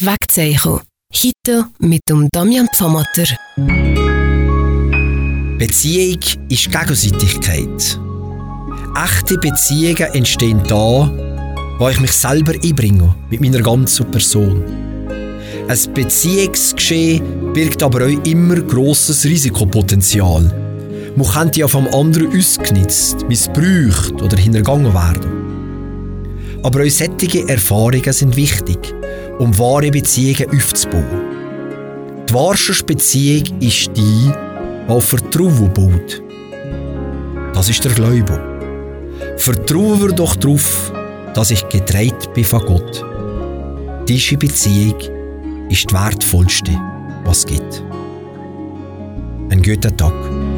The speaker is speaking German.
das Wegzeichen. Heute mit dem Damian Pfammatter. Beziehung ist Gegenseitigkeit. Echte Beziehungen entstehen da, wo ich mich selber einbringe, mit meiner ganzen Person. Ein Beziehungsgeschehen birgt aber auch immer grosses Risikopotenzial. Man könnte ja vom anderen ausgenutzt, missbraucht oder hintergangen werden. Aber auch solche Erfahrungen sind wichtig, um wahre Beziehungen aufzubauen. Die wahrste Beziehung ist die auf Vertrauen baut. Das ist der Glaube. Vertrauen wir doch darauf, dass ich getragen bin von Gott. Diese Beziehung ist die wertvollste, was es gibt. Einen guten Tag.